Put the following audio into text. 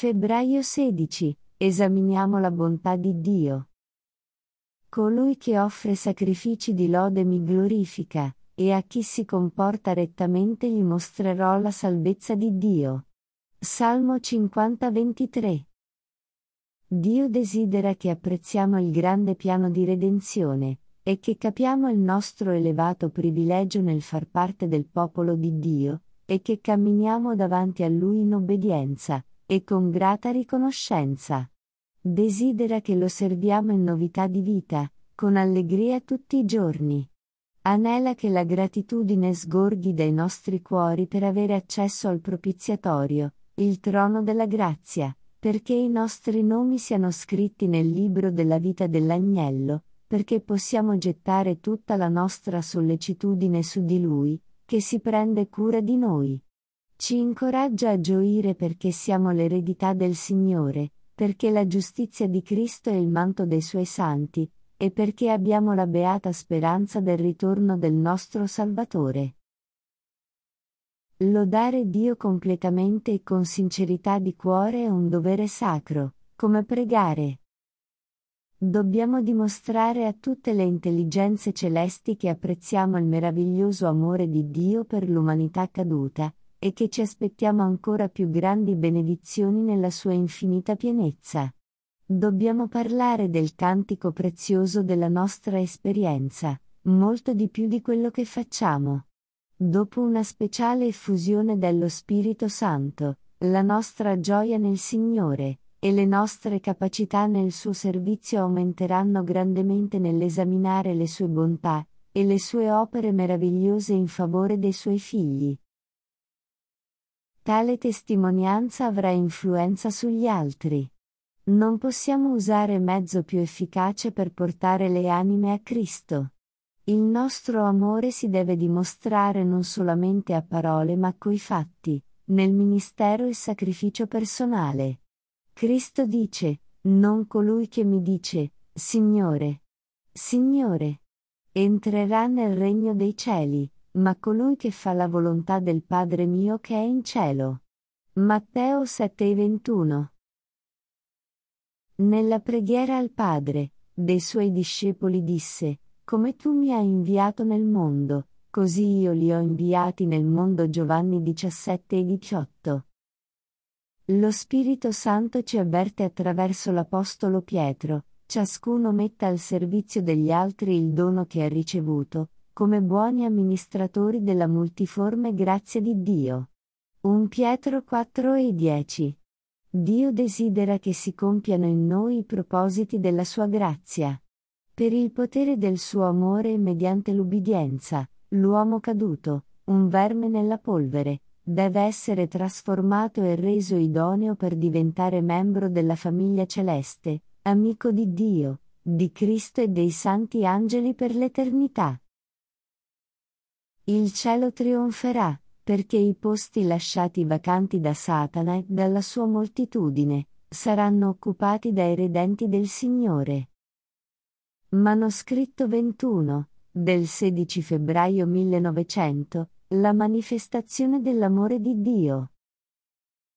Febbraio 16. Esaminiamo la bontà di Dio. Colui che offre sacrifici di lode mi glorifica, e a chi si comporta rettamente gli mostrerò la salvezza di Dio. Salmo 50-23. Dio desidera che apprezziamo il grande piano di redenzione, e che capiamo il nostro elevato privilegio nel far parte del popolo di Dio, e che camminiamo davanti a Lui in obbedienza, e con grata riconoscenza. Desidera che lo serviamo in novità di vita, con allegria tutti i giorni. Anela che la gratitudine sgorghi dai nostri cuori per avere accesso al propiziatorio, il trono della grazia, perché i nostri nomi siano scritti nel libro della vita dell'Agnello, perché possiamo gettare tutta la nostra sollecitudine su di Lui, che si prende cura di noi. Ci incoraggia a gioire perché siamo l'eredità del Signore, perché la giustizia di Cristo è il manto dei Suoi santi, e perché abbiamo la beata speranza del ritorno del nostro Salvatore. Lodare Dio completamente e con sincerità di cuore è un dovere sacro, come pregare. Dobbiamo dimostrare a tutte le intelligenze celesti che apprezziamo il meraviglioso amore di Dio per l'umanità caduta, e che ci aspettiamo ancora più grandi benedizioni nella sua infinita pienezza. Dobbiamo parlare del cantico prezioso della nostra esperienza, molto di più di quello che facciamo. Dopo una speciale effusione dello Spirito Santo, la nostra gioia nel Signore, e le nostre capacità nel suo servizio aumenteranno grandemente nell'esaminare le sue bontà, e le sue opere meravigliose in favore dei suoi figli. Tale testimonianza avrà influenza sugli altri. Non possiamo usare mezzo più efficace per portare le anime a Cristo. Il nostro amore si deve dimostrare non solamente a parole ma coi fatti, nel ministero e sacrificio personale. Cristo dice, non colui che mi dice, Signore, Signore, entrerà nel regno dei cieli, ma colui che fa la volontà del Padre mio che è in cielo. Matteo 7,21. Nella preghiera al Padre, dei suoi discepoli disse, come tu mi hai inviato nel mondo, così io li ho inviati nel mondo. Giovanni 17,18. Lo Spirito Santo ci avverte attraverso l'Apostolo Pietro, ciascuno metta al servizio degli altri il dono che ha ricevuto, come buoni amministratori della multiforme grazia di Dio. 1 Pietro 4,10. Dio desidera che si compiano in noi i propositi della sua grazia. Per il potere del suo amore e mediante l'ubbidienza, l'uomo caduto, un verme nella polvere, deve essere trasformato e reso idoneo per diventare membro della famiglia celeste, amico di Dio, di Cristo e dei santi angeli per l'eternità. Il cielo trionferà, perché i posti lasciati vacanti da Satana e dalla sua moltitudine, saranno occupati dai redenti del Signore. Manoscritto 21, del 16 febbraio 1900, la manifestazione dell'amore di Dio.